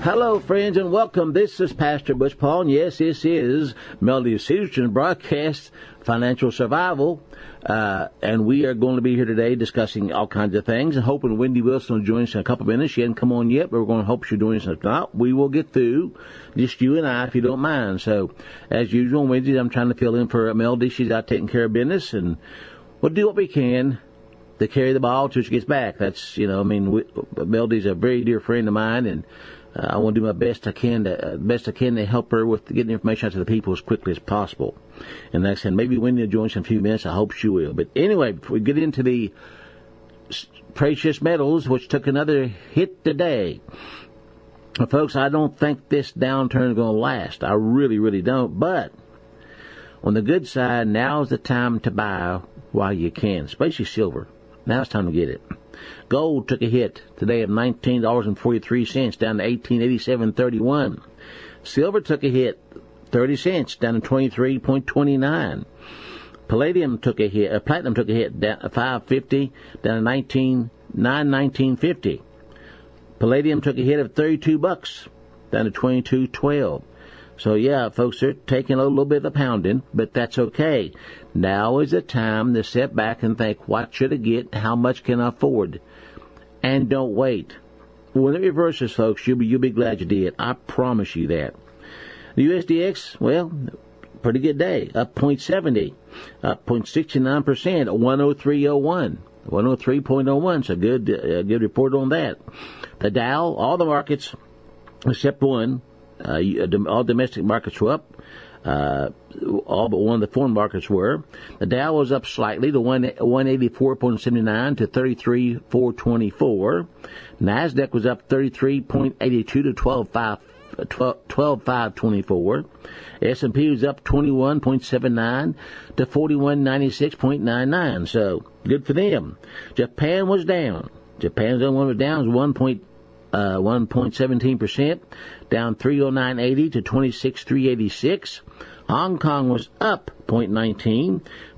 Hello, friends, and welcome. This is Pastor Butch Paul, and yes, this is Melody Season broadcast Financial Survival, and we are going to be here today discussing all kinds of things, and hoping Wendy Wilson will join us in a couple of minutes. She hasn't come on yet, but we're going to hope she'll join us. If not, we will get through, just you and I, if you don't mind. So, as usual, on Wednesdays, I'm trying to fill in for Melody. She's out taking care of business, and we'll do what we can to carry the ball till she gets back. That's, Melody's a very dear friend of mine, and I want to do my best I can to help her with getting information out to the people as quickly as possible. And like I said, maybe Wendy will join us in a few minutes. I hope she will. But anyway, before we get into the precious metals, which took another hit today, well, folks, I don't think this downturn is going to last. I really, really don't. But on the good side, now's the time to buy while you can, especially silver. Now it's time to get it. Gold took a hit today of $19.43, down to $18.87.31. Silver took a hit, 30 cents, down to 23.29. Platinum took a hit, down to $5.50, down to $19.50. Palladium took a hit of $32, down to $22.12. So yeah, folks, they're taking a little bit of a pounding, but that's okay. Now is the time to sit back and think, what should I get? How much can I afford? And don't wait. When it reverses, folks, you'll be glad you did. I promise you that. The USDX, well, pretty good day. Up 0.70, up 0.69%, 103.01. 103.01, so good report on that. The Dow, all the markets except one, all domestic markets were up. All but one of the foreign markets were. The Dow was up slightly to 184.79 to 33,424. NASDAQ was up 33.82 to 12,524. S&P was up 21.79 to 4196.99. So good for them. Japan was down. Japan's the only one that was down. It was 1.17%, down 309.80 to 26,386. Hong Kong was up 0.19,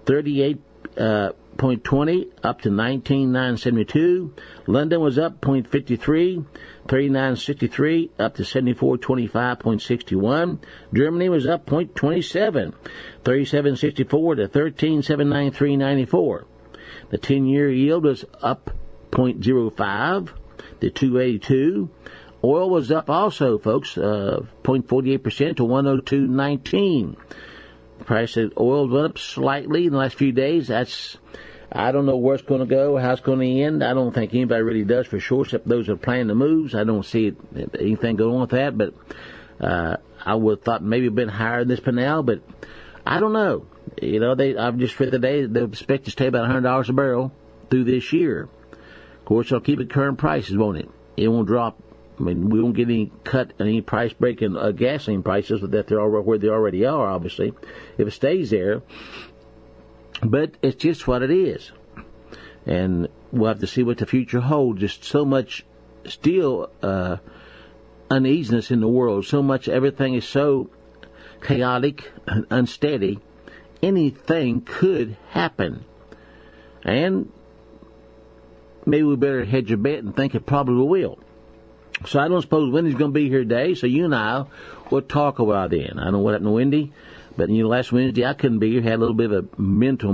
38.20 up to 19,972. London was up 0.53, 39.63 up to 74.25.61. Germany was up 0.27, 37.64 to 13,793.94. The 10-year yield was up 0.05 to 282. Oil was up also, folks, 0.48% to 102.19. The price of oil went up slightly in the last few days. I don't know where it's going to go, how it's going to end. I don't think anybody really does for sure, except those that are planning the moves. I don't see anything going on with that, but I would have thought maybe a bit higher than this for now, but I don't know. I've just read today they expect to stay about $100 a barrel through this year. Of course, they'll keep it current prices, won't it? It won't drop. I mean, we won't get any cut, any price break in gasoline prices that they're where they already are, obviously, if it stays there. But it's just what it is. And we'll have to see what the future holds. Just so much still uneasiness in the world. So much, everything is so chaotic and unsteady. Anything could happen. And maybe we better hedge a bet and think it probably will. So I don't suppose Wendy's going to be here today, so you and I will talk about it then. I don't know what happened to Wendy, but last Wednesday I couldn't be here. Had a little bit of a mental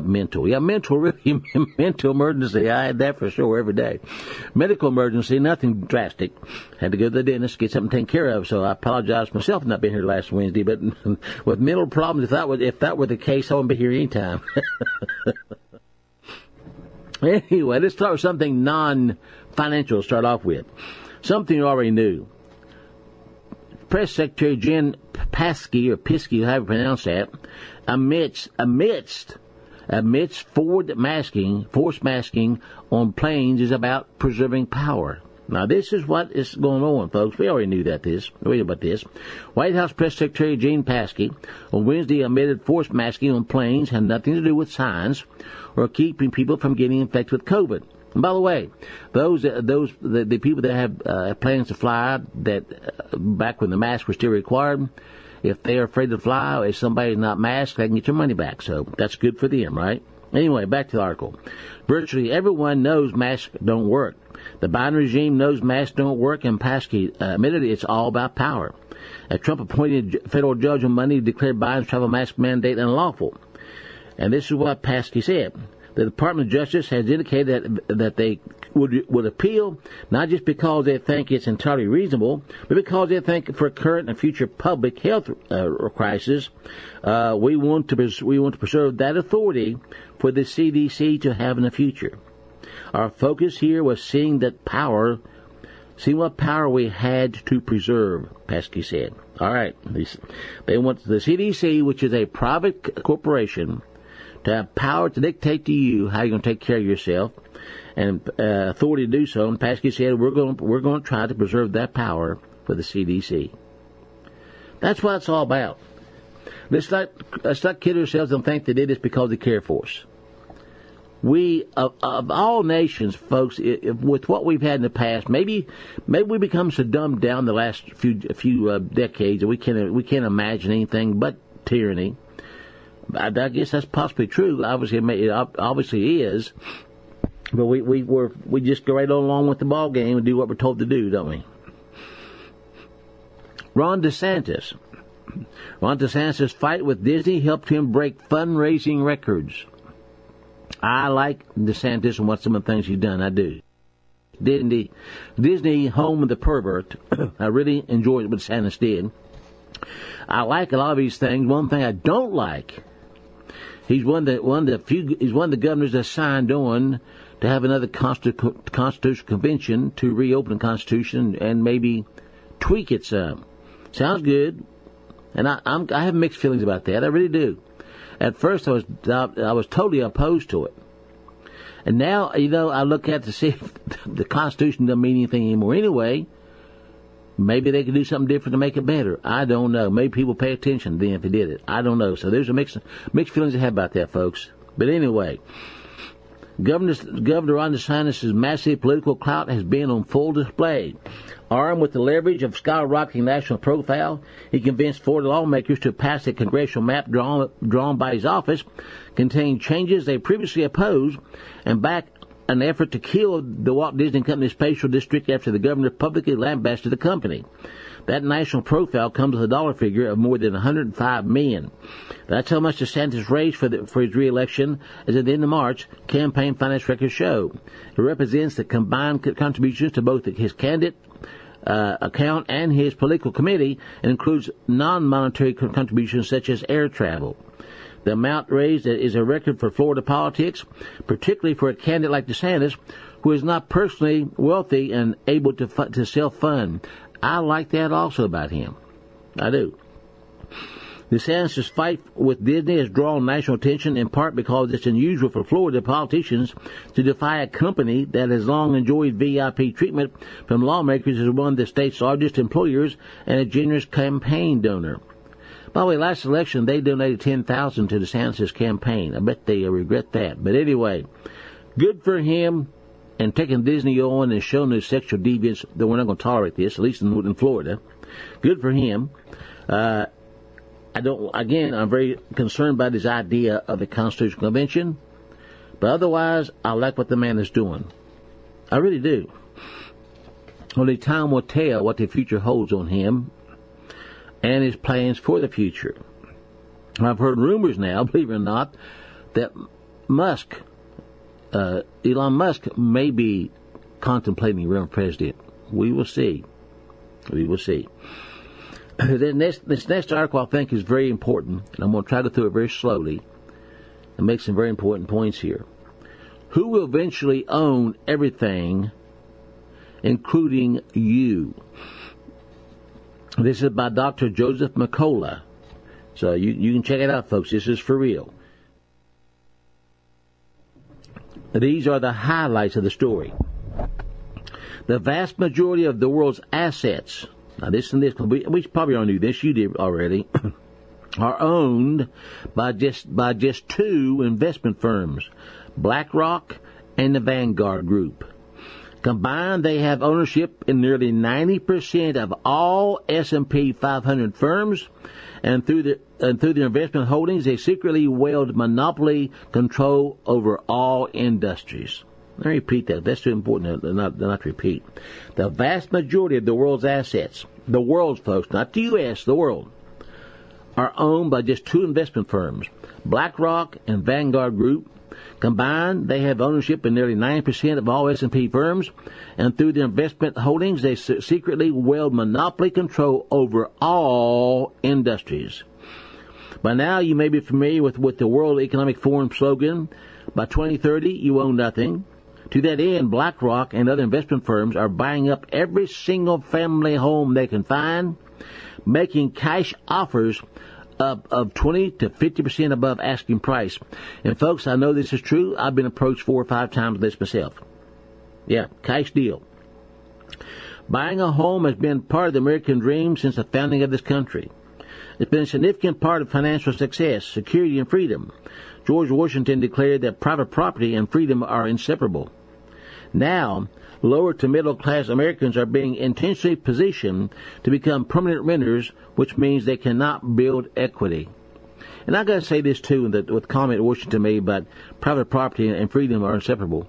emergency. I had that for sure every day. Medical emergency, nothing drastic. Had to go to the dentist, get something taken care of, so I apologize for myself for not being here last Wednesday, but with mental problems, if that were the case, I wouldn't be here anytime. Anyway, let's start with something non-financial to start off with. Something you already knew. Press Secretary Jen Psaki, or Pisky, however you pronounce that, amidst forced masking on planes is about preserving power. Now, this is what is going on, folks. We already knew about this. White House Press Secretary Jen Psaki on Wednesday admitted forced masking on planes had nothing to do with science or keeping people from getting infected with COVID. And by the way, the people that have plans to fly, that back when the masks were still required, if they're afraid to fly, or if somebody's not masked, they can get your money back. So that's good for them, right? Anyway, back to the article. Virtually everyone knows masks don't work. The Biden regime knows masks don't work, and Paskey admitted it's all about power. A Trump-appointed federal judge on Monday declared Biden's travel mask mandate unlawful. And this is what Paskey said. The Department of Justice has indicated that they would appeal, not just because they think it's entirely reasonable, but because they think for current and future public health crisis, we want to preserve that authority for the CDC to have in the future. Our focus here was seeing what power we had to preserve, Paskey said. All right, they want the CDC, which is a private corporation, to have power to dictate to you how you're going to take care of yourself, and authority to do so. And Paskey said we're going to try to preserve that power for the CDC. That's what it's all about. Let's not kid ourselves and think they did this because they care for us. We of all nations, folks, with what we've had in the past, maybe we become so dumbed down the last few decades that we can't imagine anything but tyranny. I guess that's possibly true. Obviously, it obviously is. But we just go right along with the ball game and do what we're told to do, don't we? Ron DeSantis' fight with Disney helped him break fundraising records. I like DeSantis and what some of the things he's done. I do. Disney Home of the Pervert. I really enjoyed what DeSantis did. I like a lot of these things. One thing I don't like. He's one of the governors that signed on to have another constitutional convention to reopen the Constitution and maybe tweak it some. Sounds good, and I have mixed feelings about that. I really do. At first, I was totally opposed to it, and now I look at to see if the Constitution doesn't mean anything anymore. Anyway, maybe they could do something different to make it better. I don't know. Maybe people pay attention then if they did it. I don't know. So there's a mixed feelings I have about that, folks. But anyway, Governor Ron DeSantis' massive political clout has been on full display. Armed with the leverage of skyrocketing national profile, he convinced Florida lawmakers to pass a congressional map drawn by his office containing changes they previously opposed and back an effort to kill the Walt Disney Company Special District after the governor publicly lambasted the company. That national profile comes with a dollar figure of more than $105 million. That's how much DeSantis raised for his re-election, as at the end of March, campaign finance records show. It represents the combined contributions to both his candidate account and his political committee, and includes non-monetary contributions such as air travel. The amount raised is a record for Florida politics, particularly for a candidate like DeSantis, who is not personally wealthy and able to self-fund. I like that also about him. I do. DeSantis' fight with Disney has drawn national attention in part because it's unusual for Florida politicians to defy a company that has long enjoyed VIP treatment from lawmakers as one of the state's largest employers and a generous campaign donor. By the way, last election they donated $10,000 to DeSantis' campaign. I bet they regret that. But anyway, good for him. And taking Disney on and showing his sexual deviance that we're not going to tolerate this, at least in Florida. Good for him. I'm very concerned about his idea of the Constitutional Convention. But otherwise, I like what the man is doing. I really do. Only time will tell what the future holds on him and his plans for the future. I've heard rumors now, believe it or not, that Elon Musk may be contemplating running for president. We will see. We will see. This next article I think is very important, and I'm going to try to go through it very slowly and make some very important points here. Who will eventually own everything, including you? This is by Dr. Joseph McCullough. So you can check it out, folks. This is for real. These are the highlights of the story. The vast majority of the world's assets, now this, we probably already knew this, you did already, are owned by just two investment firms, BlackRock and the Vanguard Group. Combined, they have ownership in nearly 90% of all S&P 500 firms, and through their investment holdings, they secretly wield monopoly control over all industries. Let me repeat that. That's too important to not repeat. The vast majority of the world's assets, the world's, folks, not the U.S., the world, are owned by just two investment firms, BlackRock and Vanguard Group. Combined, they have ownership in nearly 9% of all S&P firms, and through their investment holdings, they secretly wield monopoly control over all industries. By now, you may be familiar with the World Economic Forum slogan, by 2030, you own nothing. To that end, BlackRock and other investment firms are buying up every single family home they can find, making cash offers of 20 to 50% above asking price. And folks, I know this is true. I've been approached 4 or 5 times with this myself. Yeah, cash deal. Buying a home has been part of the American dream since the founding of this country. It's been a significant part of financial success, security, and freedom. George Washington declared that private property and freedom are inseparable. Now, lower to middle class Americans are being intentionally positioned to become permanent renters, which means they cannot build equity. And I got to say this too, with the comment Washington made about private property and freedom are inseparable.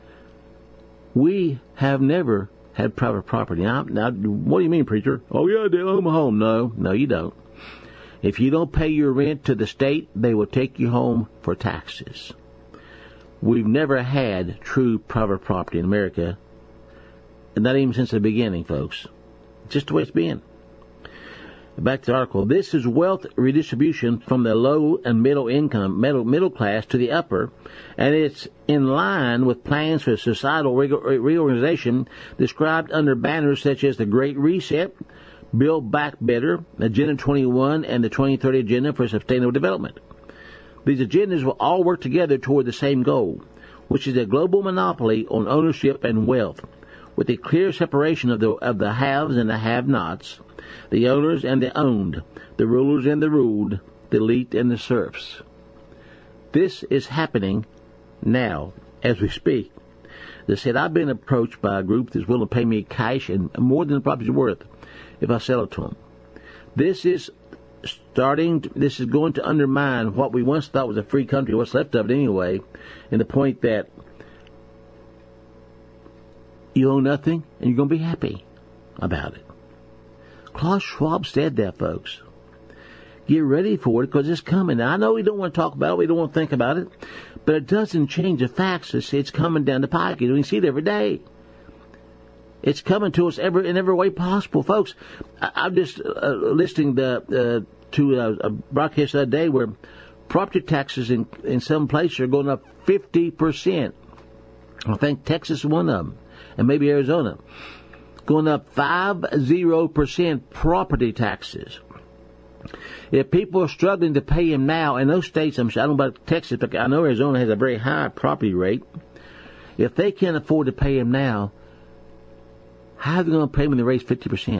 We have never had private property. Now, what do you mean, preacher? Oh yeah, they own my home. No, you don't. If you don't pay your rent to the state, they will take you home for taxes. We've never had true private property in America. And not even since the beginning, folks. Just the way it's been. Back to the article. This is wealth redistribution from the low and middle class to the upper, and it's in line with plans for societal reorganization described under banners such as the Great Reset, Build Back Better, Agenda 21, and the 2030 Agenda for Sustainable Development. These agendas will all work together toward the same goal, which is a global monopoly on ownership and wealth, with a clear separation of the haves and the have-nots, the owners and the owned, the rulers and the ruled, the elite and the serfs. This is happening now as we speak. They said, I've been approached by a group that's willing to pay me cash and more than the property's worth if I sell it to them. This is going to undermine what we once thought was a free country, what's left of it anyway, and the point that you own nothing and you're going to be happy about it. Klaus Schwab said that, folks. Get ready for it because it's coming. Now, I know we don't want to talk about it, we don't want to think about it, but it doesn't change the facts. It's coming down the pike. We see it every day. It's coming to us in every way possible, folks. I'm just listening to a broadcast the other day where property taxes in some places are going up 50%. I think Texas is one of them, and maybe Arizona. Going up 50% property taxes. If people are struggling to pay them now, in those states, I don't know about Texas, but I know Arizona has a very high property rate. If they can't afford to pay them now, how are they going to pay them when they raise 50%?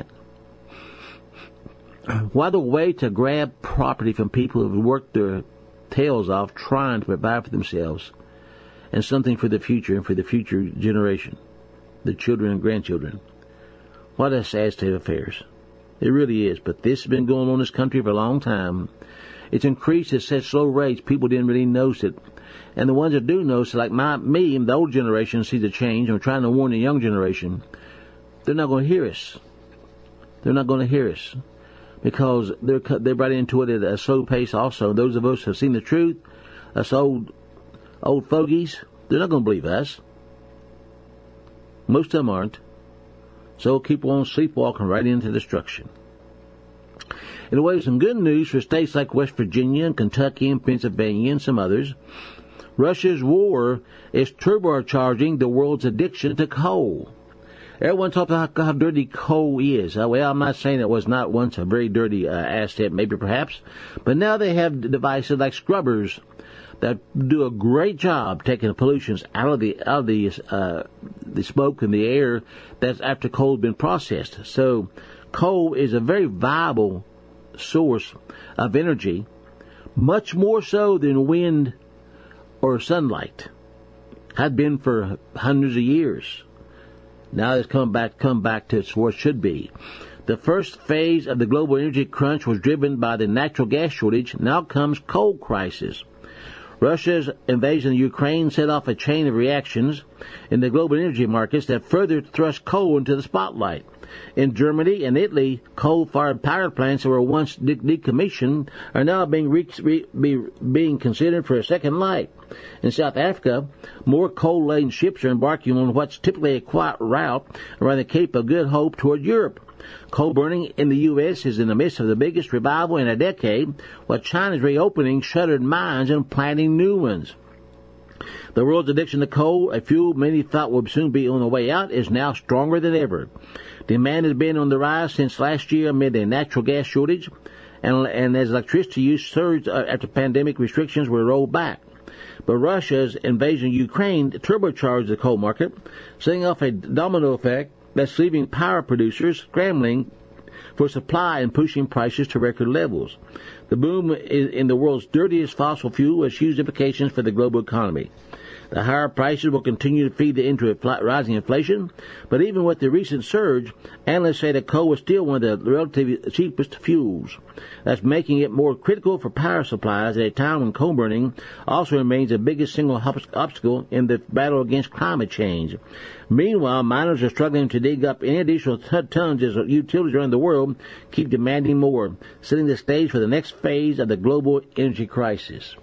What a way to grab property from people who have worked their tails off trying to provide for themselves and something for the future and for the future generation, the children and grandchildren. What a sad state of affairs. It really is. But this has been going on in this country for a long time. It's increased at such slow rates, people didn't really notice it. And the ones that do notice, like me, the old generation, see the change. I'm trying to warn the young generation. They're not going to hear us. They're not going to hear us. Because they're right into it at a slow pace also. Those of us who have seen the truth, us old fogies, they're not going to believe us. Most of them aren't. So keep on sleepwalking right into destruction. In a way, some good news for states like West Virginia and Kentucky and Pennsylvania and some others. Russia's war is turbocharging the world's addiction to coal. Everyone talks about how dirty coal is. Well, I'm not saying it was not once a very dirty asset, maybe perhaps, but now they have devices like scrubbers that do a great job taking the pollutions out of the smoke and the air that's after coal has been processed. So coal is a very viable source of energy, much more so than wind or sunlight. Had been for hundreds of years. Now it's come back to where it should be. The first phase of the global energy crunch was driven by the natural gas shortage. Now comes coal crisis. Russia's invasion of Ukraine set off a chain of reactions in the global energy markets that further thrust coal into the spotlight. In Germany and Italy, coal-fired power plants that were once decommissioned are now being considered for a second life. In South Africa, more coal-laden ships are embarking on what's typically a quiet route around the Cape of Good Hope toward Europe. Coal burning in the U.S. is in the midst of the biggest revival in a decade, while China is reopening shuttered mines and planting new ones. The world's addiction to coal, a fuel many thought would soon be on the way out, is now stronger than ever. Demand has been on the rise since last year amid a natural gas shortage, and as electricity use surged after pandemic restrictions were rolled back. But Russia's invasion of Ukraine turbocharged the coal market, setting off a domino effect that's leaving power producers scrambling for supply and pushing prices to record levels. The boom in the world's dirtiest fossil fuel has huge implications for the global economy. The higher prices will continue to feed into rising inflation, but even with the recent surge, analysts say that coal is still one of the relatively cheapest fuels. That's making it more critical for power supplies at a time when coal burning also remains the biggest single obstacle in the battle against climate change. Meanwhile, miners are struggling to dig up any additional tons as utilities around the world keep demanding more, setting the stage for the next phase of the global energy crisis.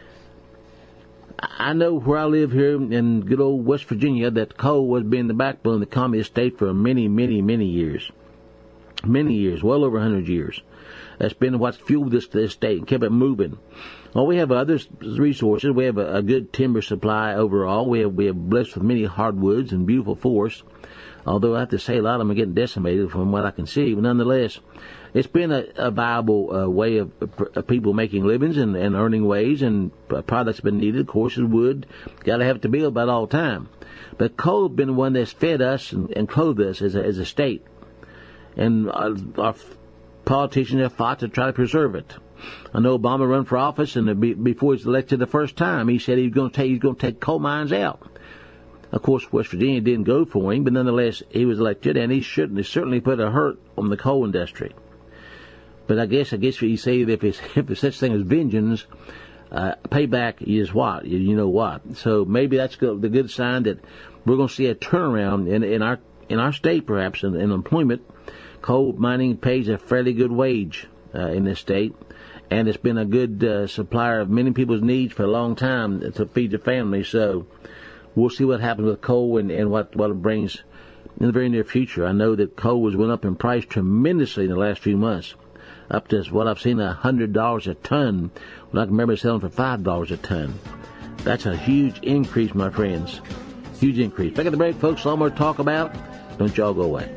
I know where I live here in good old West Virginia that coal has been the backbone of the communist state for many, many, many years. Many years, well over 100 years. That's been what's fueled this state and kept it moving. Well, we have other resources. We have a good timber supply overall. We are blessed with many hardwoods and beautiful forests. Although I have to say a lot of them are getting decimated from what I can see. But nonetheless, it's been a viable way of people making livings and earning ways, and products have been needed. Of course, wood, got to have it to build about all the time. But coal has been the one that's fed us and clothed us as a state. And our politicians have fought to try to preserve it. I know Obama ran for office, and before he was elected the first time, he said he was going to take coal mines out. Of course, West Virginia didn't go for him, but nonetheless, he was elected, and he certainly put a hurt on the coal industry. But I guess you say that if it's such thing as vengeance, payback is what? You know what? So maybe that's the good sign that we're going to see a turnaround in our state, perhaps, in employment. Coal mining pays a fairly good wage in this state, and it's been a good supplier of many people's needs for a long time to feed their families. So we'll see what happens with coal and what it brings in the very near future. I know that coal has went up in price tremendously in the last few months, up to what I've seen, $100 a ton, when I can remember selling for $5 a ton. That's a huge increase, my friends. Huge increase. Back at the break, folks. A lot more to talk about. Don't y'all go away.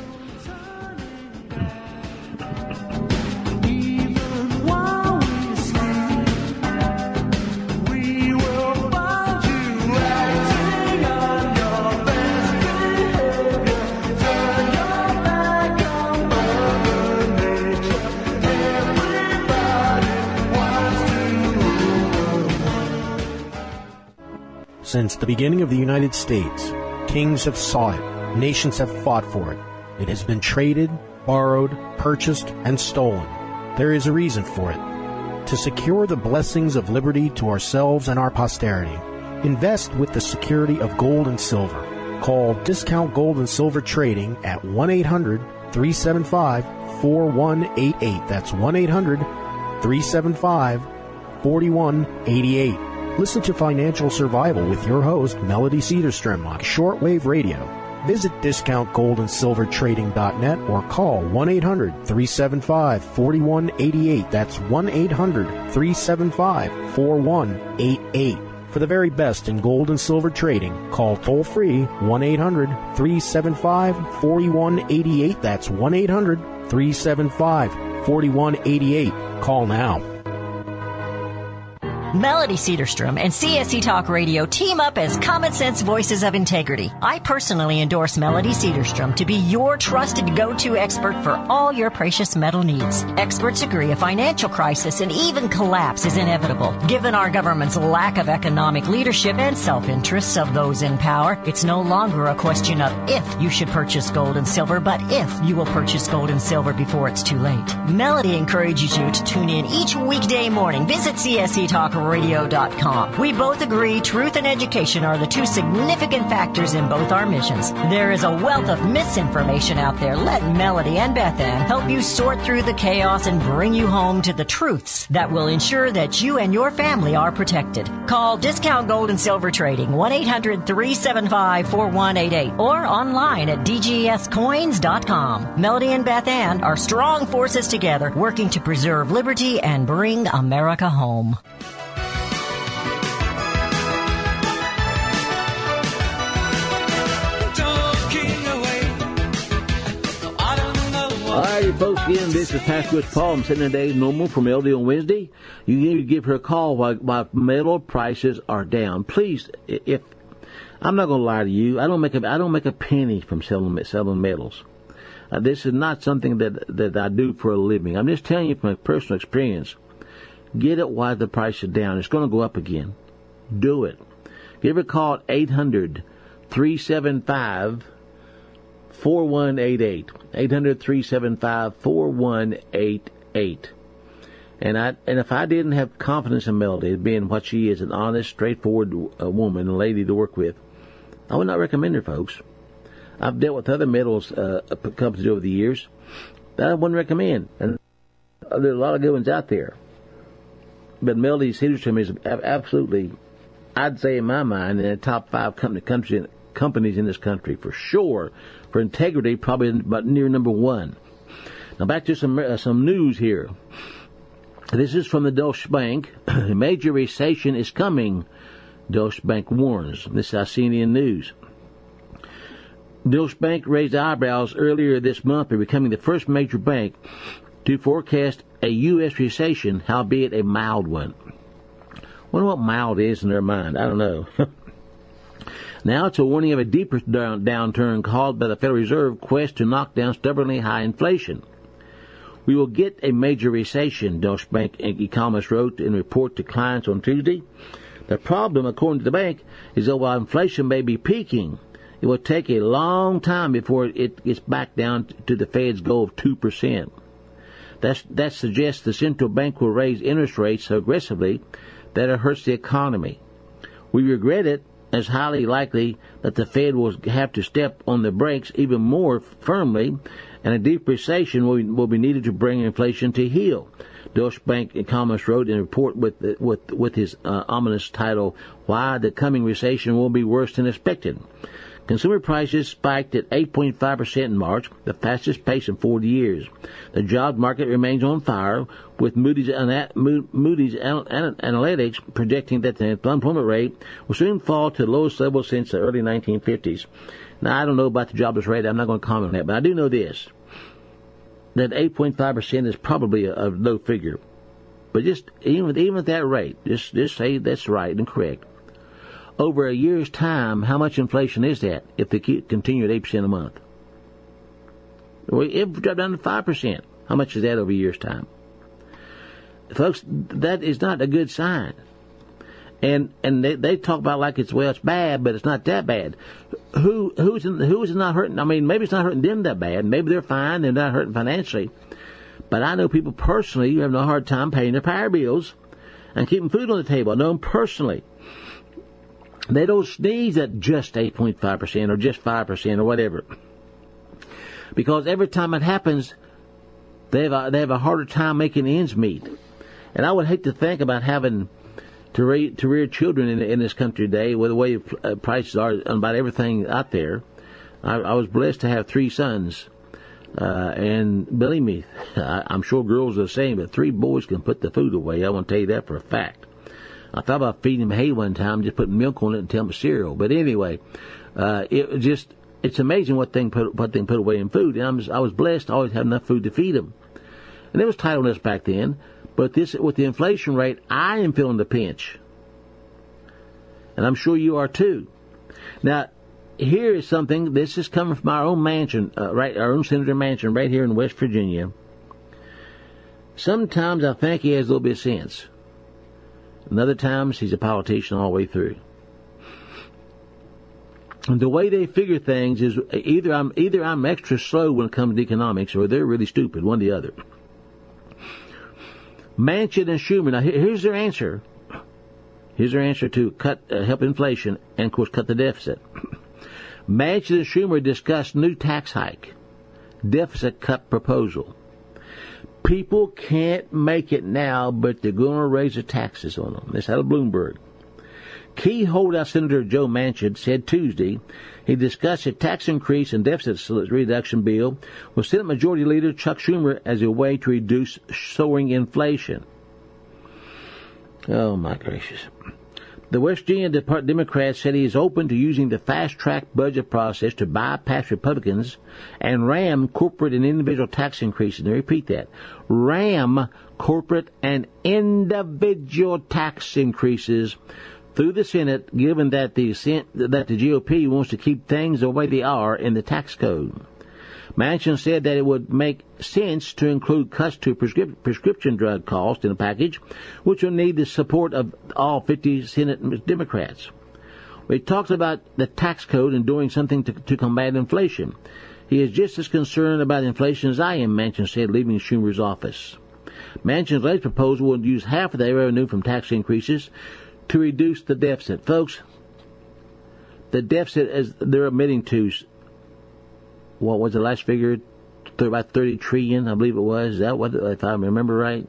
Since the beginning of the United States, kings have sought it, nations have fought for it. It has been traded, borrowed, purchased, and stolen. There is a reason for it. To secure the blessings of liberty to ourselves and our posterity, invest with the security of gold and silver. Call Discount Gold and Silver Trading at 1-800-375-4188. That's 1-800-375-4188. Listen to Financial Survival with your host, Melody Cedarstrom, on shortwave radio. Visit discountgoldandsilvertrading.net or call 1-800-375-4188. That's 1-800-375-4188. For the very best in gold and silver trading, call toll-free 1-800-375-4188. That's 1-800-375-4188. Call now. Melody Cedarstrom and CSC Talk Radio team up as common sense voices of integrity. I personally endorse Melody Cedarstrom to be your trusted go-to expert for all your precious metal needs. Experts agree a financial crisis and even collapse is inevitable. Given our government's lack of economic leadership and self-interests of those in power, it's no longer a question of if you should purchase gold and silver, but if you will purchase gold and silver before it's too late. Melody encourages you to tune in each weekday morning. Visit csctalkradio.com. We both agree truth and education are the two significant factors in both our missions. There is a wealth of misinformation out there. Let Melody and Beth Ann help you sort through the chaos and bring you home to the truths that will ensure that you and your family are protected. Call Discount Gold and Silver Trading 1-800-375-4188 or online at dgscoins.com. Melody and Beth Ann are strong forces together working to preserve liberty and bring America home. All right, folks, again, this is Pastor Rich Paul. I'm sitting today normal from LD on Wednesday. You need to give her a call while metal prices are down. Please, if I'm not going to lie to you, I don't make a penny from selling metals. This is not something that I do for a living. I'm just telling you from my personal experience. Get it while the price is down. It's going to go up again. Do it. Give her a call at 800-375-4188. 800-375-4188. And if I didn't have confidence in Melody being what she is, an honest, straightforward woman, a lady to work with, I would not recommend her, folks. I've dealt with other metals companies over the years that I wouldn't recommend. And there are a lot of good ones out there. But Melody Cedarstrom is absolutely, I'd say in my mind, in the top 5 companies in this country for sure. For integrity, probably about near number 1. Now back to some news here. This is from the Deutsche Bank. A major recession is coming, Deutsche Bank warns. This is CNN News. Deutsche Bank raised eyebrows earlier this month by becoming the first major bank to forecast a U.S. recession, howbeit a mild one. I wonder what mild is in their mind. I don't know. Now it's a warning of a deeper downturn called by the Federal Reserve quest to knock down stubbornly high inflation. We will get a major recession, Deutsche Bank economists wrote in a report to clients on Tuesday. The problem, according to the bank, is that while inflation may be peaking, it will take a long time before it gets back down to the Fed's goal of 2%. That suggests the central bank will raise interest rates so aggressively that it hurts the economy. We regret it, as highly likely that the Fed will have to step on the brakes even more firmly, and a deep recession will be needed to bring inflation to heel. Deutsche Bank economist wrote in a report with his ominous title, "Why the Coming Recession Will Be Worse Than Expected." Consumer prices spiked at 8.5% in March, the fastest pace in 40 years. The job market remains on fire, with Moody's Analytics predicting that the unemployment rate will soon fall to the lowest level since the early 1950s. Now, I don't know about the jobless rate. I'm not going to comment on that, but I do know this, that 8.5% is probably a low figure. But just even at that rate, just say that's right and correct. Over a year's time, how much inflation is that if they continue at 8% a month? Well, if we drop down to 5%, how much is that over a year's time? Folks, that is not a good sign. And they talk about like it's bad, but it's not that bad. Who is it not hurting? I mean, maybe it's not hurting them that bad. Maybe they're fine. They're not hurting financially. But I know people personally who have no hard time paying their power bills and keeping food on the table. I know them personally. They don't sneeze at just 8.5% or just 5% or whatever. Because every time it happens, they have a harder time making ends meet. And I would hate to think about having to rear children in this country today with the way prices are on about everything out there. I was blessed to have 3 sons. And believe me, I'm sure girls are the same, but 3 boys can put the food away. I want to tell you that for a fact. I thought about feeding him hay one time, just putting milk on it and tell him cereal. But anyway, it's amazing what thing put away in food. And I was blessed to always have enough food to feed them. And it was tight on us back then. But this, with the inflation rate, I am feeling the pinch. And I'm sure you are too. Now, here is something, this is coming from our own Manchin, our own Senator Manchin right here in West Virginia. Sometimes I think he has a little bit of sense. And other times he's a politician all the way through. And the way they figure things is either I'm extra slow when it comes to economics, or they're really stupid, one or the other. Manchin and Schumer, now here's their answer. Here's their answer to help inflation and, of course, cut the deficit. Manchin and Schumer discussed new tax hike, deficit cut proposal. People can't make it now, but they're going to raise the taxes on them. This out of Bloomberg. Key holdout Senator Joe Manchin said Tuesday he discussed a tax increase and deficit reduction bill with Senate Majority Leader Chuck Schumer as a way to reduce soaring inflation. Oh, my gracious. The West Virginia Democrat said he is open to using the fast-track budget process to bypass Republicans and ram corporate and individual tax increases. Now, repeat that. Ram corporate and individual tax increases through the Senate, given that the GOP wants to keep things the way they are in the tax code. Manchin said that it would make sense to include cuts to prescription drug costs in the package, which will need the support of all 50 Senate Democrats. We talked about the tax code and doing something to combat inflation. He is just as concerned about inflation as I am, Manchin said, leaving Schumer's office. Manchin's latest proposal would use half of their revenue from tax increases to reduce the deficit. Folks, the deficit, as they're admitting to, what was the last figure? About 30 trillion, I believe it was. Is that what, if I remember right?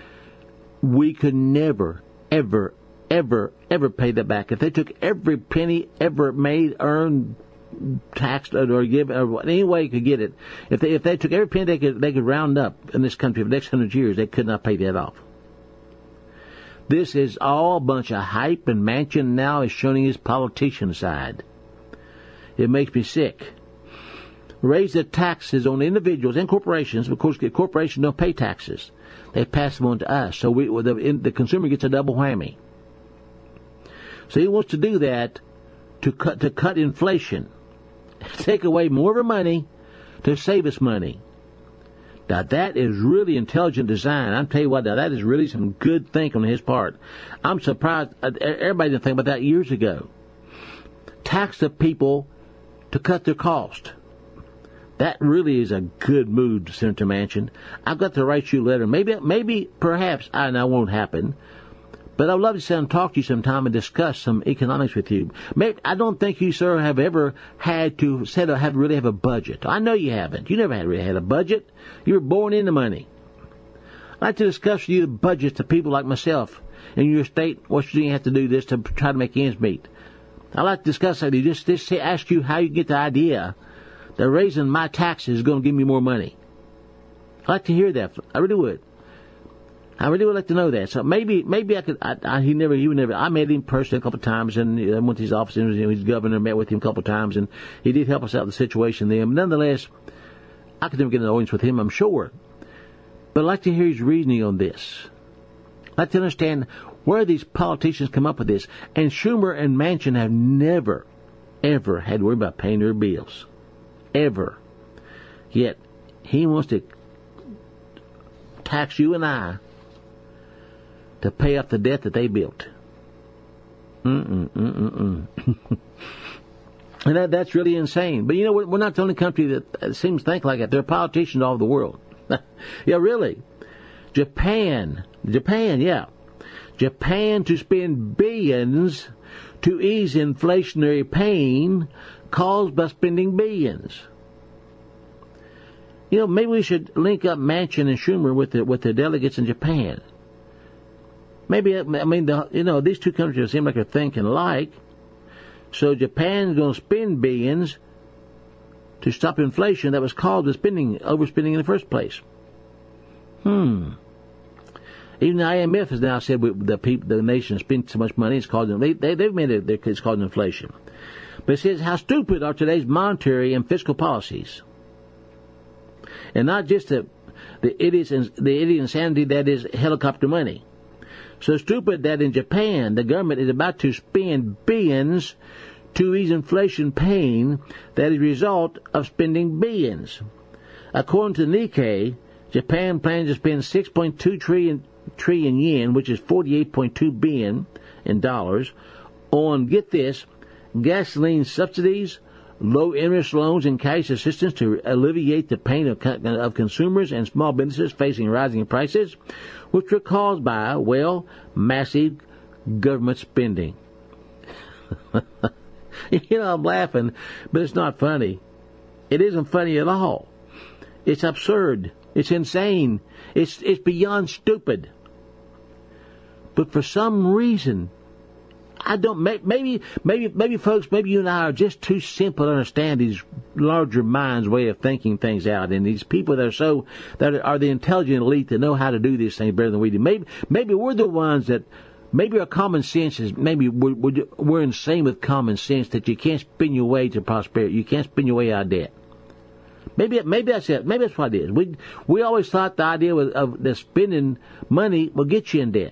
We could never, ever, ever, ever pay that back. If they took every penny ever made, earned, taxed, or given, or any way you could get it, if they took every penny they could round up in this country for the next 100 years, they could not pay that off. This is all a bunch of hype, and Manchin now is showing his politician side. It makes me sick. Raise the taxes on individuals and corporations. Of course, corporations don't pay taxes. They pass them on to us. So the consumer gets a double whammy. So he wants to do that to cut inflation. Take away more of our money to save us money. Now, that is really intelligent design. I'm telling you what, now, that is really some good thinking on his part. I'm surprised. Everybody didn't think about that years ago. Tax the people to cut their cost. That really is a good move, Senator Manchin. I've got to write you a letter. Maybe, perhaps, I won't happen, but I'd love to sit and talk to you sometime and discuss some economics with you. I don't think you, sir, have ever had to really have a budget. I know you haven't. You never really had a budget. You were born into money. I'd like to discuss with you the budgets of people like myself in your state. What should you have to do this to try to make ends meet? I'd like to discuss that. Just ask you how you get the idea that raising my taxes is going to give me more money. I'd like to hear that. I really would. I really would like to know that. So maybe I could. He would never. I met him personally a couple of times, and I went to his office, and his governor met with him a couple of times, and he did help us out with the situation then. But nonetheless, I could never get an audience with him, I'm sure. But I'd like to hear his reasoning on this. I'd like to understand where these politicians come up with this. And Schumer and Manchin have never, ever had to worry about paying their bills. Ever. Yet, he wants to tax you and I to pay off the debt that they built. And that's really insane. But you know, we're not the only country that seems to think like that. There are politicians all over the world. Yeah, really. Japan, yeah. Japan to spend billions to ease inflationary pain caused by spending billions. You know, maybe we should link up Manchin and Schumer with the delegates in Japan. Maybe, these two countries seem like they're thinking alike. So Japan's going to spend billions to stop inflation that was caused by overspending in the first place. Even the IMF has now said the nation spent so much money it's causing. They've made it's causing inflation. But it says how stupid are today's monetary and fiscal policies. And not just the idiot insanity that is helicopter money. So stupid that in Japan, the government is about to spend billions to ease inflation pain that is a result of spending billions. According to Nikkei, Japan plans to spend 6.2 trillion yen, which is 48.2 billion in dollars, on, get this, gasoline subsidies, low interest loans, and cash assistance to alleviate the pain of consumers and small businesses facing rising prices, which were caused by, well, massive government spending. I'm laughing, but it's not funny. It isn't funny at all. It's absurd. It's insane. It's beyond stupid. But for some reason, I don't. Maybe folks, maybe you and I are just too simple to understand these larger minds' way of thinking things out, and these people that are the intelligent elite that know how to do these things better than we do. Maybe we're the ones that. Maybe our common sense is, maybe we're insane with common sense that you can't spin your way to prosperity. You can't spin your way out of debt. Maybe that's it. Maybe that's what it is. We always thought the idea of the spending money will get you in debt.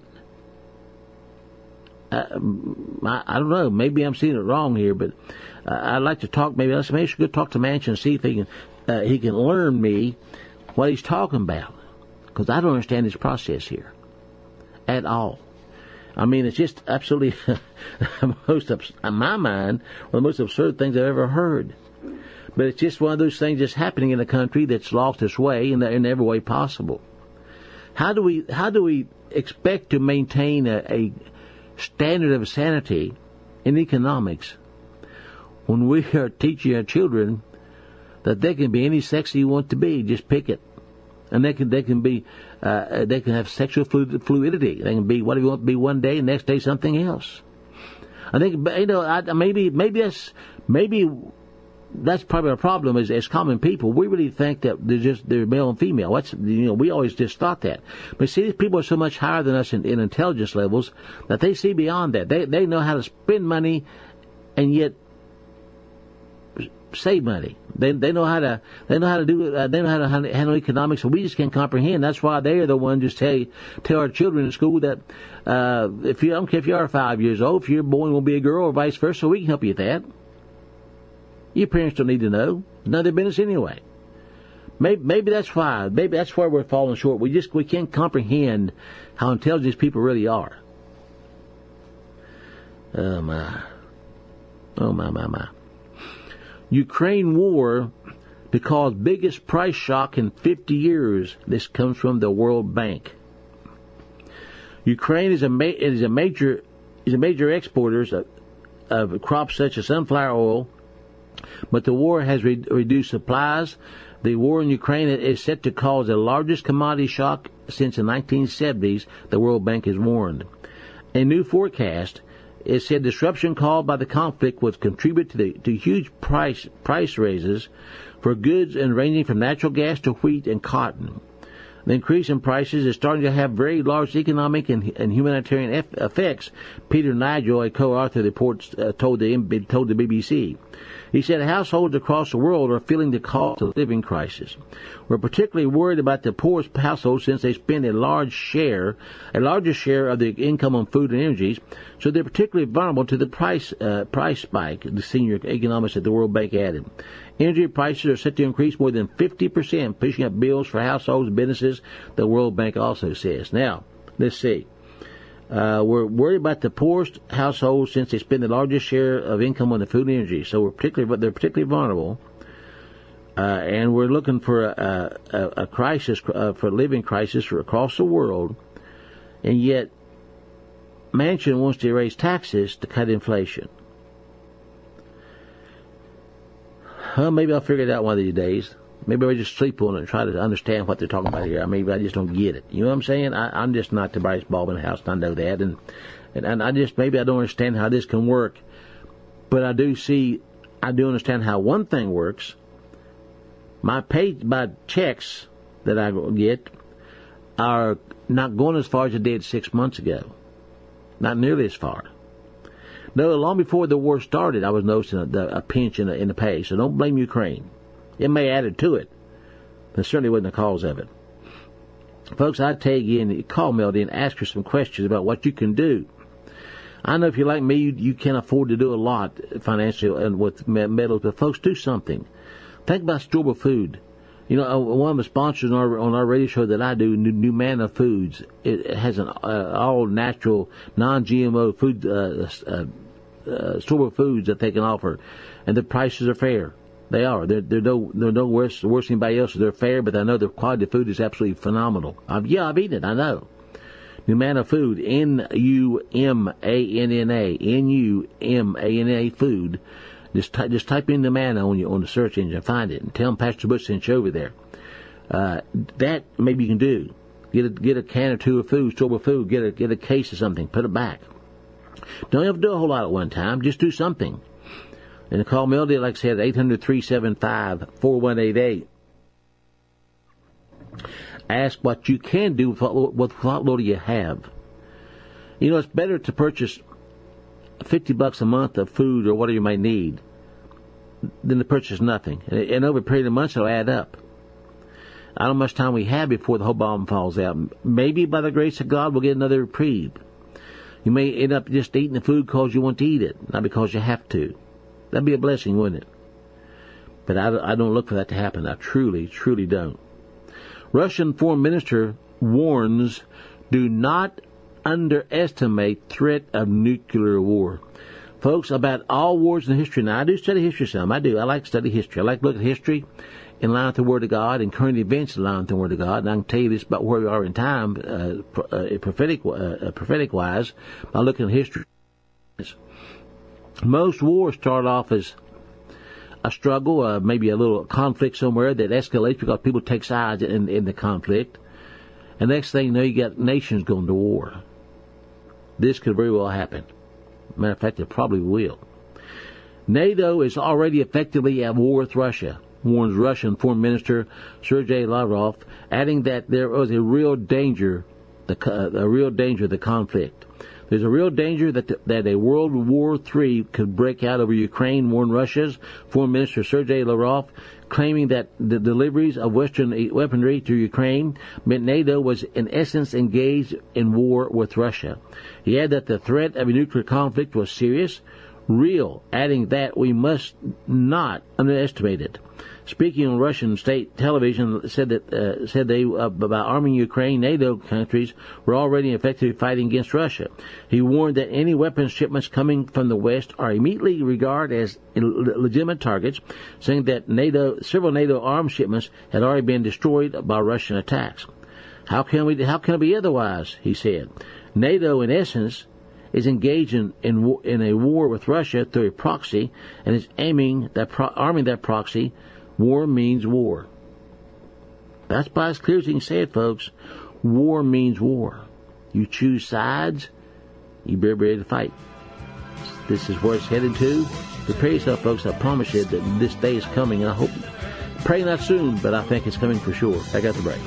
I don't know. Maybe I'm seeing it wrong here, but I'd like to talk. Maybe I should go talk to Manchin and see if he can learn me what he's talking about, because I don't understand his process here at all. I mean, it's just absolutely, in my mind, one of the most absurd things I've ever heard. But it's just one of those things that's happening in a country that's lost its way in every way possible. How do we expect to maintain a standard of sanity in economics when we are teaching our children that they can be any sex you want to be, just pick it, and they can have sexual fluidity. They can be whatever you want to be one day, and next day something else. I think maybe that's probably our problem as common people. We really think that they're male and female. We always just thought that. But see, these people are so much higher than us in intelligence levels that they see beyond that. They know how to spend money and yet save money. They know how to do it. They know how to handle economics, and we just can't comprehend. That's why they are the ones just tell our children in school that I don't care if you are 5 years old, if your boy will be a girl or vice versa, we can help you with that. Your parents don't need to know. It's none of their business anyway. Maybe that's why. Maybe that's where we're falling short. We can't comprehend how intelligent these people really are. Oh my. Ukraine war to cause biggest price shock in 50 years. This comes from the World Bank. Ukraine is a major exporter of crops such as sunflower oil, but the war has reduced supplies. The war in Ukraine is set to cause the largest commodity shock since the 1970s, the World Bank has warned. A new forecast, it said disruption caused by the conflict would contribute to huge price raises for goods and ranging from natural gas to wheat and cotton. The increase in prices is starting to have very large economic and humanitarian effects. Peter Nigel, a co-author of the report, told the BBC. He said households across the world are feeling the cost of living crisis. We're particularly worried about the poorest households since they spend a larger share of their income on food and energies, so they're particularly vulnerable to the price spike, the senior economist at the World Bank added. Energy prices are set to increase more than 50%, pushing up bills for households and businesses, the World Bank also says. Now, let's see. We're worried about the poorest households since they spend the largest share of income on the food and energy, so they're particularly vulnerable. And we're looking for a crisis, for a living crisis for across the world, and yet Manchin wants to raise taxes to cut inflation. Well, maybe I'll figure it out one of these days. Maybe I'll just sleep on it and try to understand what they're talking about here. Maybe I just don't get it. You know what I'm saying? I'm just not the brightest bulb in the house, and I know that. And I just, maybe I don't understand how this can work. But I do understand how one thing works. My checks that I get are not going as far as they did 6 months ago. Not nearly as far. No, long before the war started, I was noticing a pinch in the pay. So don't blame Ukraine. It may add it to it, but it certainly wasn't the cause of it. Folks, I tell you, call Melody and ask her some questions about what you can do. I know if you're like me, you can't afford to do a lot financially and with metals, but folks, do something. Think about storable food. You know, one of the sponsors on our radio show that I do, New Manna Foods, it has an all-natural, non-GMO food, storable foods that they can offer, and the prices are fair. They are. They're no worse than anybody else. They're fair, but I know the quality of food is absolutely phenomenal. I've eaten it. I know. New Manna Food, Numana food. Just type in Numana on the search engine, find it, and tell them Pastor Bush sent you over there. That maybe you can do. Get a can or two of food, storable food. Get a case of something. Put it back. Don't have to do a whole lot at one time. Just do something. And call Melody, like I said, 800-375-4188. Ask what you can do with what little you have. You know, it's better to purchase $50 a month of food or whatever you might need than to purchase nothing. And over a period of months, it'll add up. I don't know how much time we have before the whole bomb falls out. Maybe by the grace of God, we'll get another reprieve. You may end up just eating the food because you want to eat it, not because you have to. That'd be a blessing, wouldn't it? But I don't look for that to happen. I truly, truly don't. Russian Foreign Minister warns, do not underestimate threat of nuclear war. Folks, about all wars in history, now I do study history some. I do. I like to study history. I like to look at history in line with the Word of God and current events in line with the Word of God. And I can tell you this about where we are in time, prophetic-wise, by looking at history. Most wars start off as a struggle, maybe a little conflict somewhere that escalates because people take sides in the conflict. And next thing you know, you got nations going to war. This could very well happen. Matter of fact, it probably will. NATO is already effectively at war with Russia, warns Russian Foreign Minister Sergei Lavrov, adding that there was a real danger, of the conflict. There's a real danger that a World War III could break out over Ukraine, warned Russia's Foreign Minister Sergei Lavrov, claiming that the deliveries of Western weaponry to Ukraine meant NATO was in essence engaged in war with Russia. He added that the threat of a nuclear conflict was serious, real, adding that we must not underestimate it. Speaking on Russian state television, said they about arming Ukraine, NATO countries were already effectively fighting against Russia. He warned that any weapons shipments coming from the West are immediately regarded as legitimate targets, saying that several NATO arms shipments had already been destroyed by Russian attacks. How can it be otherwise? He said. NATO, in essence, is engaged in a war with Russia through a proxy and is arming that proxy. War means war. That's about as clear as you can say it, folks. War means war. You choose sides, you better be ready to fight. This is where it's headed to. Prepare yourself, folks. I promise you that this day is coming, and I hope, pray not soon, but I think it's coming for sure. I got the break.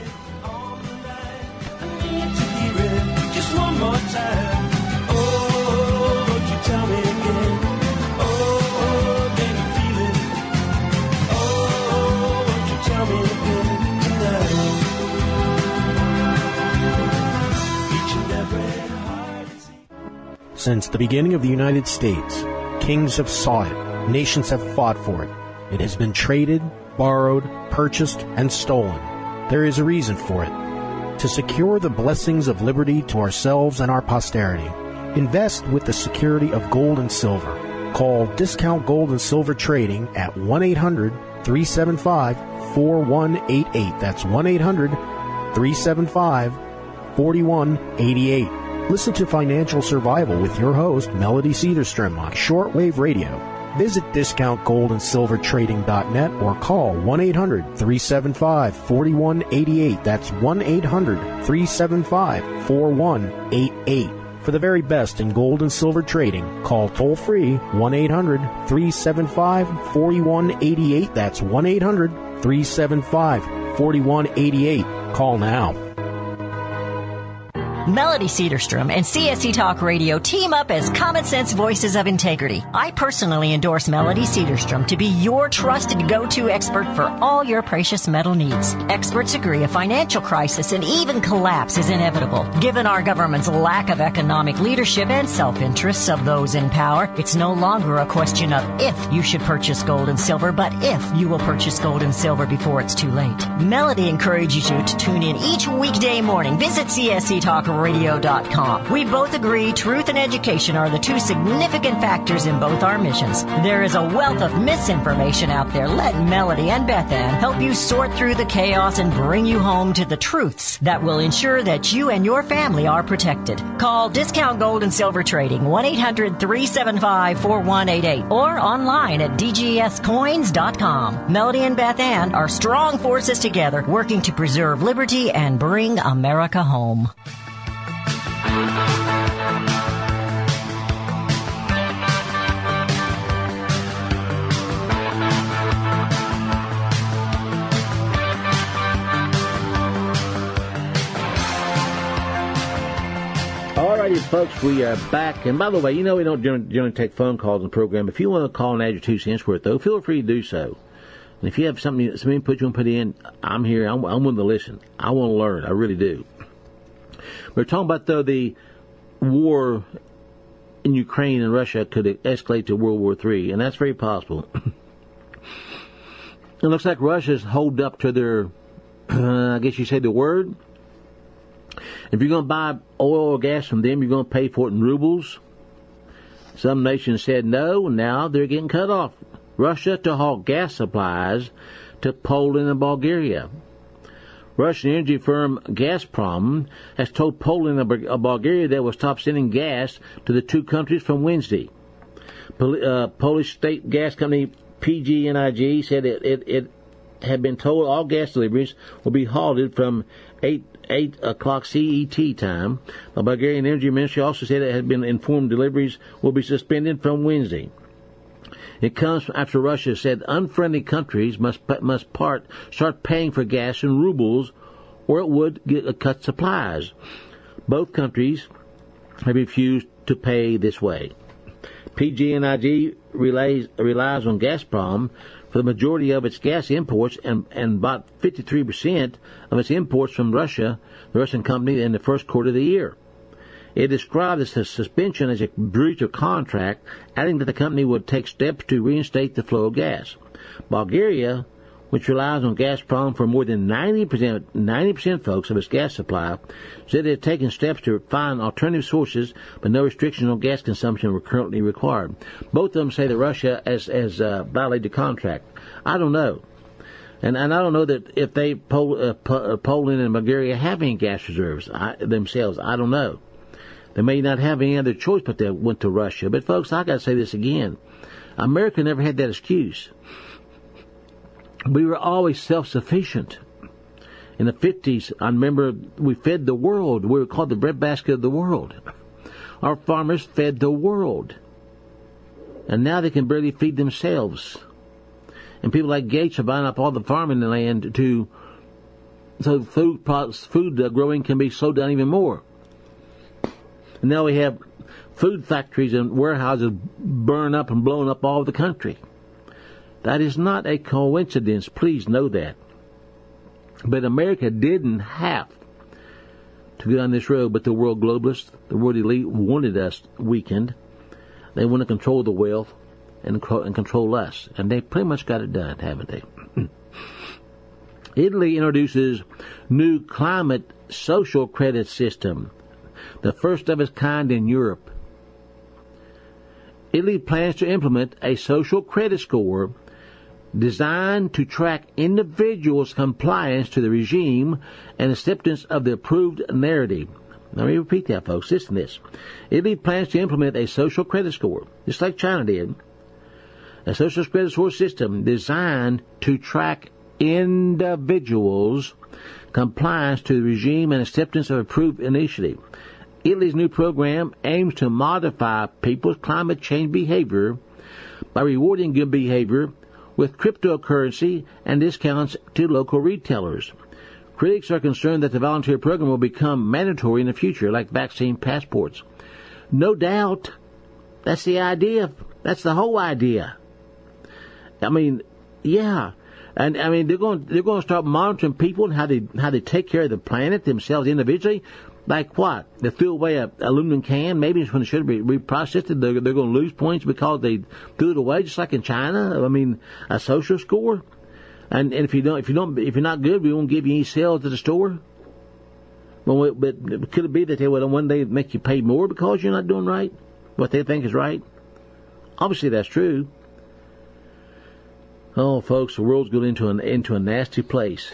Just one more time. Oh, won't you tell me again? Oh, can you feel it? Oh, won't you tell me again tonight? Each and every heart. Since the beginning of the United States, kings have sought it, nations have fought for it. It has been traded, borrowed, purchased, and stolen. There is a reason for it. To secure the blessings of liberty to ourselves and our posterity, invest with the security of gold and silver. Call Discount Gold and Silver Trading at 1-800-375-4188. That's 1-800-375-4188. Listen to Financial Survival with your host, Melody Cedarstrom, on shortwave radio. Visit discountgoldandsilvertrading.net or call 1-800-375-4188. That's 1-800-375-4188. For the very best in gold and silver trading, call toll-free 1-800-375-4188. That's 1-800-375-4188. Call now. Melody Cedarstrom and CSC Talk Radio team up as common sense voices of integrity. I personally endorse Melody Cedarstrom to be your trusted go-to expert for all your precious metal needs. Experts agree a financial crisis and even collapse is inevitable. Given our government's lack of economic leadership and self-interests of those in power, it's no longer a question of if you should purchase gold and silver, but if you will purchase gold and silver before it's too late. Melody encourages you to tune in each weekday morning. Visit csctalkradio.com. We both agree truth and education are the two significant factors in both our missions. There is a wealth of misinformation out there. Let Melody and Beth Ann help you sort through the chaos and bring you home to the truths that will ensure that you and your family are protected. Call Discount Gold and Silver Trading 1-800-375-4188 or online at dgscoins.com. Melody and Beth Ann are strong forces together working to preserve liberty and bring America home. Alrighty, folks, we are back. And by the way, you know we don't generally take phone calls on the program. If you want to call and add your 2 cents worth, though, feel free to do so. And if you have some input you want to put in, I'm here. I'm willing to listen. I want to learn. I really do. We're talking about, though, the war in Ukraine and Russia could escalate to World War III, and that's very possible. It looks like Russia's holed up to their, I guess you say the word. If you're going to buy oil or gas from them, you're going to pay for it in rubles. Some nations said no, and now they're getting cut off. Russia to halt gas supplies to Poland and Bulgaria. Russian energy firm Gazprom has told Poland and Bulgaria they will stop sending gas to the two countries from Wednesday. Polish state gas company PGNiG said it had been told all gas deliveries will be halted from 8 o'clock CET time. The Bulgarian Energy Ministry also said it had been informed deliveries will be suspended from Wednesday. It comes after Russia said unfriendly countries must start paying for gas in rubles, or it would cut supplies. Both countries have refused to pay this way. PGNiG relies on Gazprom for the majority of its gas imports and about 53% of its imports from Russia, the Russian company, in the first quarter of the year. It described the suspension as a breach of contract, adding that the company would take steps to reinstate the flow of gas. Bulgaria, which relies on Gazprom for more than 90% folks of its gas supply, said it had taken steps to find alternative sources, but no restrictions on gas consumption were currently required. Both of them say that Russia has violated the contract. I don't know. And I don't know that if Poland and Bulgaria have any gas reserves themselves. I don't know. They may not have any other choice but they went to Russia. But, folks, I got to say this again. America never had that excuse. We were always self-sufficient. In the 50s, I remember we fed the world. We were called the breadbasket of the world. Our farmers fed the world. And now they can barely feed themselves. And people like Gates are buying up all the farming land so food growing can be slowed down even more. And now we have food factories and warehouses burn up and blowing up all over the country. That is not a coincidence. Please know that. But America didn't have to go down this road, but the world globalists, the world elite wanted us weakened. They want to control the wealth and control us. And they pretty much got it done, haven't they? Italy introduces new climate social credit system, the first of its kind in Europe. Italy plans to implement a social credit score designed to track individuals' compliance to the regime and acceptance of the approved narrative. Let me repeat that, folks. Listen to this. Italy plans to implement a social credit score, just like China did. A social credit score system designed to track individuals' compliance to the regime and acceptance of approved initiative. Italy's new program aims to modify people's climate change behavior by rewarding good behavior with cryptocurrency and discounts to local retailers. Critics are concerned that the voluntary program will become mandatory in the future, like vaccine passports. No doubt. That's the idea. That's the whole idea. I mean, yeah. And I mean, they're going to start monitoring people and how they take care of the planet themselves individually. Like what? They threw away a aluminum can. Maybe when it should be reprocessed, they're going to lose points because they threw it away, just like in China. I mean, a social score. And if you're not good, we won't give you any sales at the store. But could it be that they would one day make you pay more because you're not doing right? What they think is right? Obviously, that's true. Oh, folks, the world's going into a nasty place.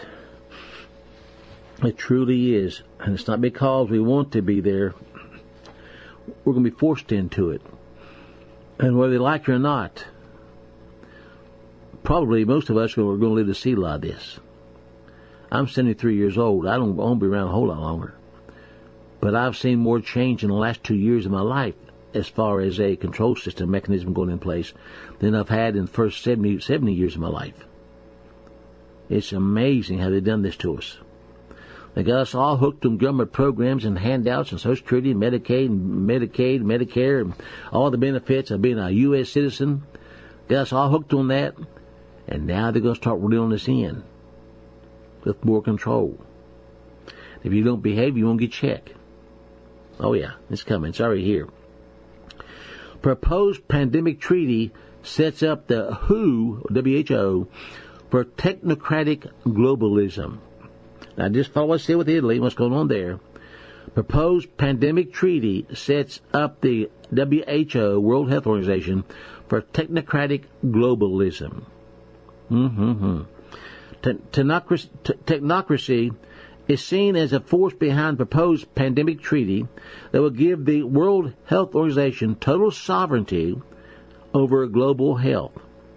It truly is. And it's not because we want to be there. We're going to be forced into it. And whether they like it or not, probably most of us are going to live to see a lot of this. I'm 73 years old. I won't be around a whole lot longer. But I've seen more change in the last 2 years of my life as far as a control system mechanism going in place than I've had in the first 70 years of my life. It's amazing how they've done this to us. They got us all hooked on government programs and handouts and Social Security, Medicaid, Medicare, and all the benefits of being a U.S. citizen. Got us all hooked on that. And now they're going to start reeling us in with more control. If you don't behave, you won't get checked. Oh, yeah, it's coming. It's already here. Proposed pandemic treaty sets up the WHO, for technocratic globalism. Now, just follow what I said with Italy, what's going on there. Proposed pandemic treaty sets up the WHO, World Health Organization, for technocratic globalism. Technocracy is seen as a force behind the proposed pandemic treaty that will give the World Health Organization total sovereignty over global health.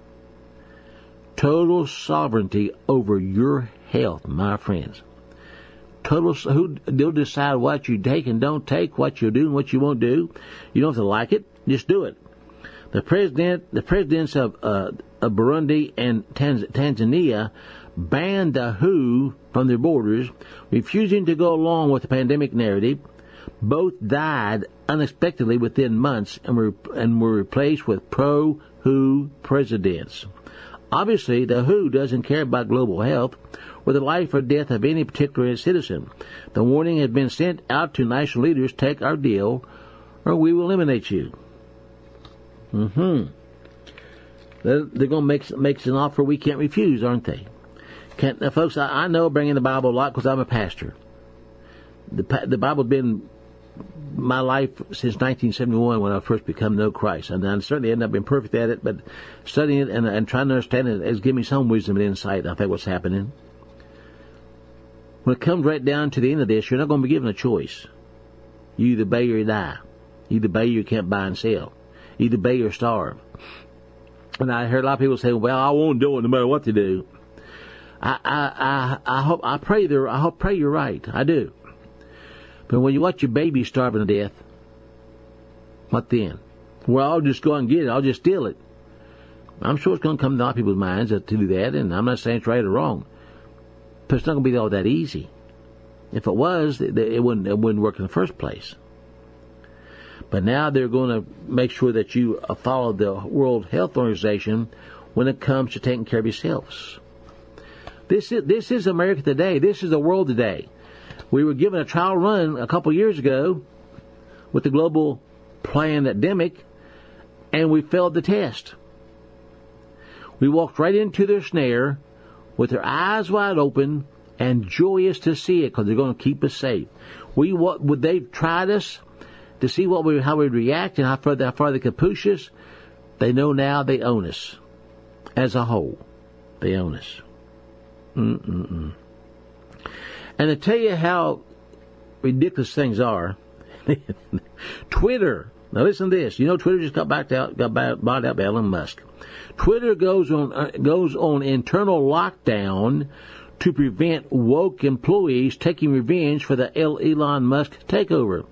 Total sovereignty over your health, my friends. They'll decide what you take and don't take, what you'll do and what you won't do. You don't have to like it, just do it. The presidents of Burundi and Tanzania banned the WHO from their borders, refusing to go along with the pandemic narrative. Both died unexpectedly within months and were replaced with pro-WHO presidents. Obviously, the WHO doesn't care about global health or the life or death of any particular citizen. The warning has been sent out to national leaders: take our deal, or we will eliminate you. They're going to make an offer we can't refuse, aren't they? Now, folks, I know bringing the Bible a lot because I'm a pastor. The Bible's been my life since 1971 when I first become to know Christ. And I certainly have not been perfect at it, but studying it and trying to understand it has given me some wisdom and insight, I think, what's happening. When it comes right down to the end of this, you're not going to be given a choice. You either obey or you die. You either obey or you can't buy and sell. You either obey or starve. And I heard a lot of people say, well, I won't do it no matter what they do. I pray you're right. I do. But when you watch your baby starving to death, what then? Well, I'll just go and get it. I'll just steal it. I'm sure it's going to come to a lot of people's minds to do that, and I'm not saying it's right or wrong. But it's not going to be all that easy. If it was, it wouldn't work in the first place. But now they're going to make sure that you follow the World Health Organization when it comes to taking care of yourselves. This is America today. This is the world today. We were given a trial run a couple years ago with the global pandemic, and we failed the test. We walked right into their snare with their eyes wide open and joyous to see it because they're going to keep us safe. They've tried us to see how we'd react and how far they could push us. They know now they own us. As a whole, they own us. And to tell you how ridiculous things are, Twitter. Now listen to this. You know, Twitter just got bought out by Elon Musk. Twitter goes on internal lockdown to prevent woke employees taking revenge for the Elon Musk takeover.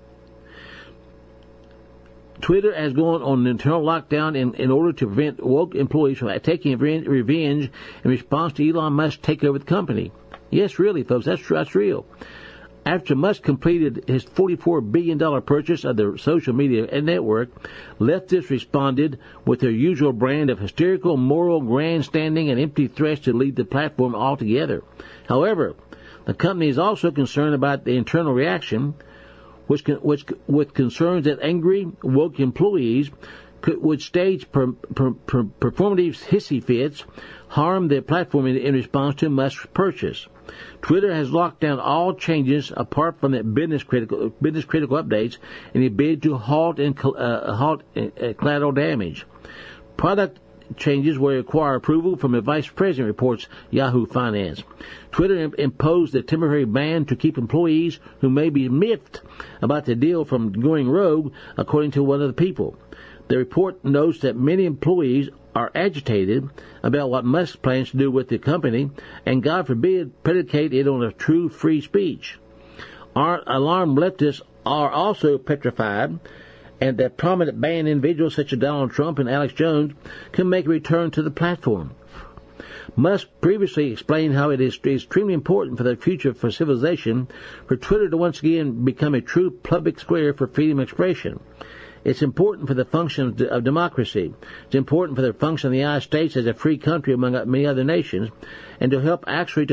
Twitter has gone on an internal lockdown in order to prevent woke employees from taking revenge in response to Elon Musk's takeover of the company. Yes, really, folks, that's real. After Musk completed his $44 billion purchase of the social media network, leftists responded with their usual brand of hysterical, moral grandstanding and empty threats to leave the platform altogether. However, the company is also concerned about the internal reaction, with concerns that angry, woke employees would stage performative hissy fits, harm their platform in response to Musk's purchase. Twitter has locked down all changes apart from the business critical updates in a bid to halt collateral damage. Product changes will require approval from the vice president, reports Yahoo Finance. Twitter imposed a temporary ban to keep employees who may be miffed about the deal from going rogue, according to one of the people. The report notes that many employees are agitated about what Musk plans to do with the company, and God forbid predicate it on a true free speech. Our alarmed leftists are also petrified, and that prominent banned individuals such as Donald Trump and Alex Jones can make a return to the platform. Musk previously explained how it is extremely important for the future for civilization for Twitter to once again become a true public square for freedom of expression. It's important for the function of democracy. It's important for the function of the United States as a free country among many other nations, and to help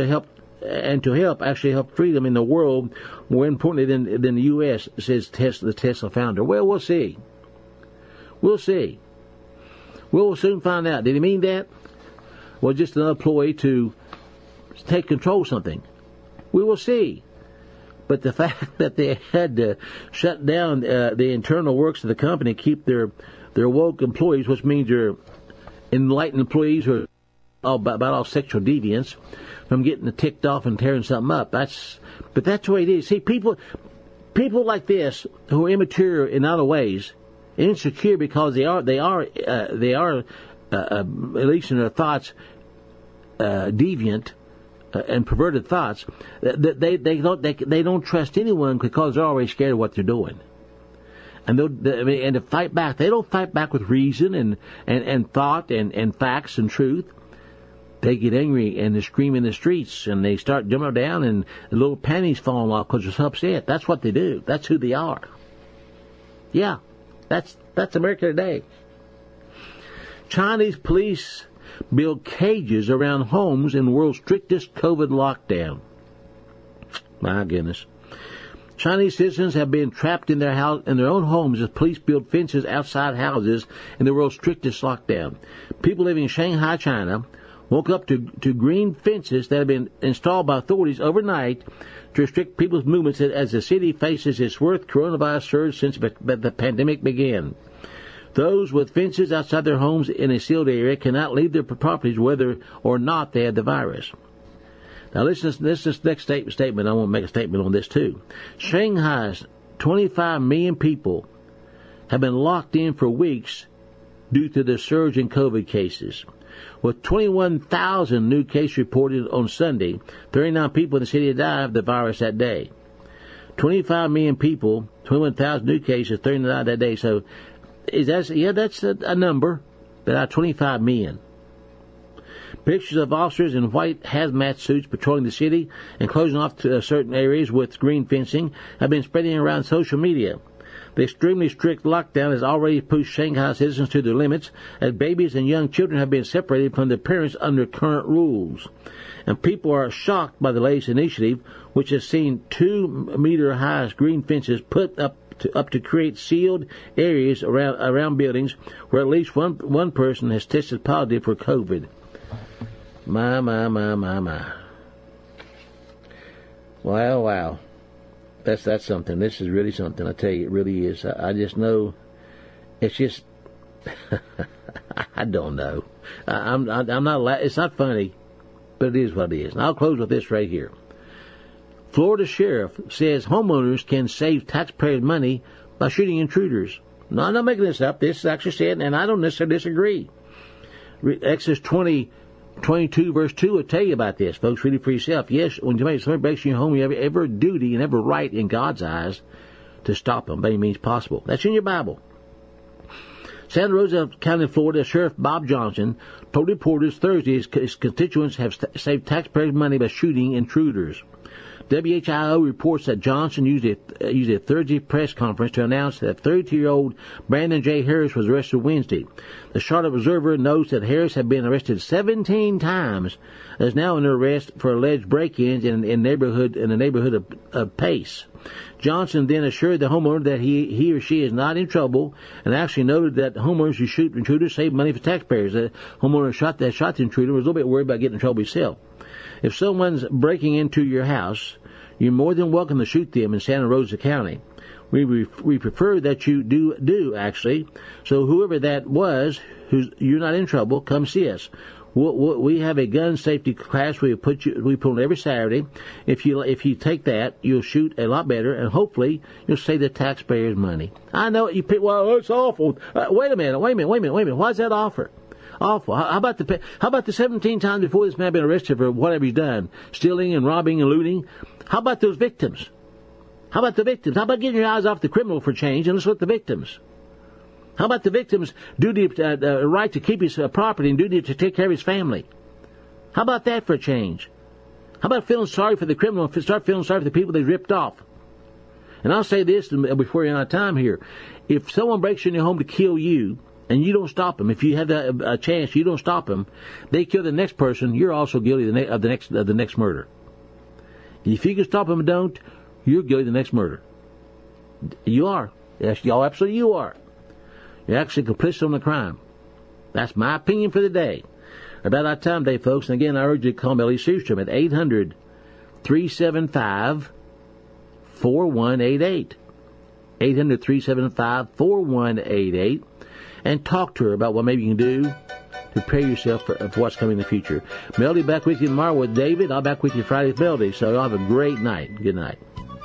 freedom in the world more importantly than the U.S., says the Tesla founder. Well, we'll see. We'll see. We'll soon find out. Did he mean that? Well, just another ploy to take control of something. We will see. But the fact that they had to shut down the internal works of the company, keep their woke employees, which means their enlightened employees who are about all sexual deviants, from getting ticked off and tearing something up. But that's the way it is. See, people like this who are immature in other ways, insecure because they are at least in their thoughts deviant. And perverted thoughts, that they don't trust anyone because they're always scared of what they're doing, and to fight back, they don't fight back with reason and thought and facts and truth. They get angry and they scream in the streets and they start jumping down and the little panties falling off because they're so upset. That's what they do. That's who they are. Yeah, that's America today. Chinese police build cages around homes in the world's strictest COVID lockdown. My goodness. Chinese citizens have been trapped in their own homes as police build fences outside houses in the world's strictest lockdown. People living in Shanghai, China, woke up to green fences that have been installed by authorities overnight to restrict people's movements as the city faces its worst coronavirus surge since the pandemic began. Those with fences outside their homes in a sealed area cannot leave their properties whether or not they have the virus. Now listen to this next statement. I want to make a statement on this too. Shanghai's 25 million people have been locked in for weeks due to the surge in COVID cases. With 21,000 new cases reported on Sunday, 39 people in the city died of the virus that day. 25 million people, 21,000 new cases, 39 that day. So that's a number, but out of 25 million. Pictures of officers in white hazmat suits patrolling the city and closing off to certain areas with green fencing have been spreading around social media. The extremely strict lockdown has already pushed Shanghai citizens to their limits, as babies and young children have been separated from their parents under current rules. And people are shocked by the latest initiative, which has seen 2-meter-high green fences put up to create sealed areas around buildings where at least one person has tested positive for COVID. My. Wow. That's something. This is really something. I tell you, it really is. I just know. It's just. I don't know. I'm not. It's not funny, but it is what it is. And I'll close with this right here. Florida sheriff says homeowners can save taxpayers money by shooting intruders. No, I'm not making this up. This is actually said, and I don't necessarily disagree. Exodus 20:22 verse 2 will tell you about this, folks. Read it for yourself. Yes, when somebody breaks in your home, you have every duty and every right in God's eyes to stop them by any means possible. That's in your Bible. Santa Rosa County, Florida, Sheriff Bob Johnson told reporters Thursday his constituents have saved taxpayers' money by shooting intruders. WHIO reports that Johnson used a Thursday press conference to announce that 32-year-old Brandon J. Harris was arrested Wednesday. The Charlotte Observer notes that Harris had been arrested 17 times and is now under arrest for alleged break-ins in the neighborhood of Pace. Johnson then assured the homeowner that he or she is not in trouble, and actually noted that homeowners who shoot intruders save money for taxpayers. The homeowner that shot the intruder was a little bit worried about getting in trouble himself. If someone's breaking into your house, you're more than welcome to shoot them in Santa Rosa County. We prefer that you do actually. So whoever that was, you're not in trouble, come see us. We have a gun safety class we put on every Saturday. If you take that, you'll shoot a lot better, and hopefully you'll save the taxpayers money. I know well, it's awful. Wait a minute. Why's that awful? Awful. How about the 17 times before this man been arrested for whatever he's done, stealing and robbing and looting? How about those victims? How about the victims? How about getting your eyes off the criminal for change and let's look at the victims? How about the victim's duty, right to keep his property and duty to take care of his family? How about that for a change? How about feeling sorry for the criminal and start feeling sorry for the people they ripped off? And I'll say this before you're out of time here. If someone breaks in your home to kill you, and you don't stop them, if you have a chance, you don't stop them, they kill the next person, you're also guilty of the next murder. If you can stop them and don't, you're guilty of the next murder. You are. Yes, y'all, absolutely you are. You're actually complicit in the crime. That's my opinion for the day. About our time today, folks. And again, I urge you to call Melody Searstrom at 800-375-4188. 800-375-4188. And talk to her about what maybe you can do to prepare yourself for what's coming in the future. Melody back with you tomorrow with David. I'll back with you Friday with Melody. So y'all have a great night. Good night.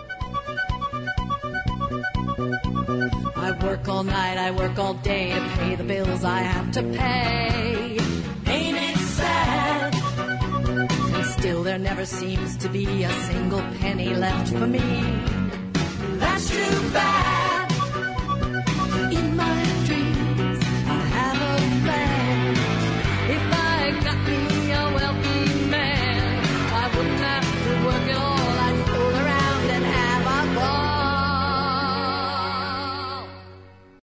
I work all night, I work all day to pay the bills I have to pay. Ain't it sad? And still there never seems to be a single penny left for me. That's too bad.